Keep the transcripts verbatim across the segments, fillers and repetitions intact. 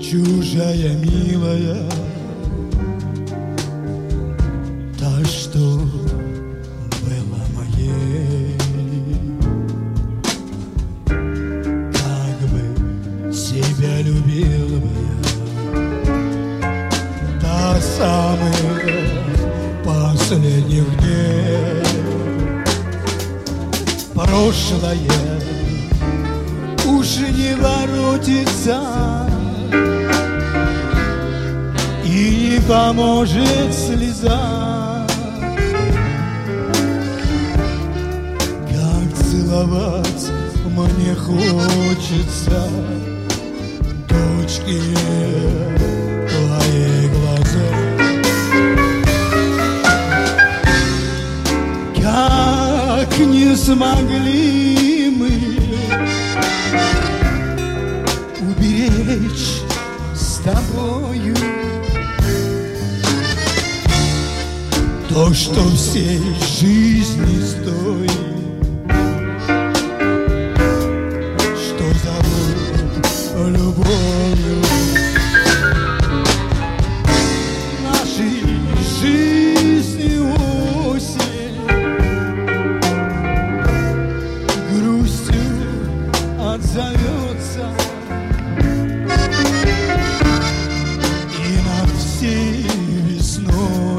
чужая милая, та, что была моей. Как бы себя любил бы я до самых последних дней. Прошлое уже не воротится, и не поможет слеза. Как целовать мне хочется, дочки, твои глаза. Как не смогли мы уберечь с тобою то, что всей жизни стоит, что зовут любовью. Нашей жизни осень грустью отзовется, и над всей весною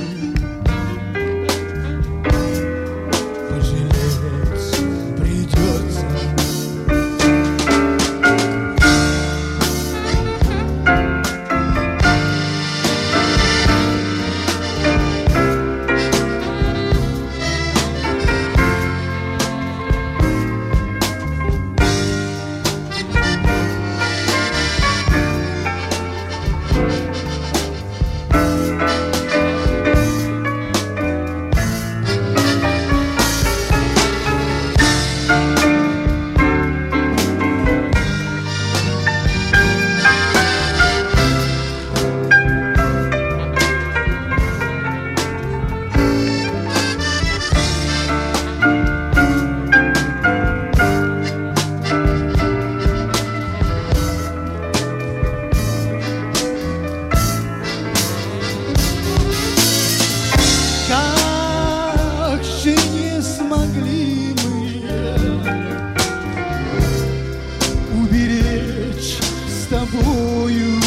тобою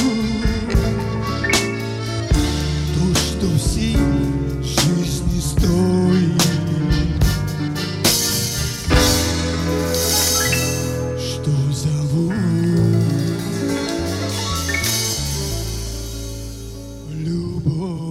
то, что всей жизни стоит, что зовут любовь.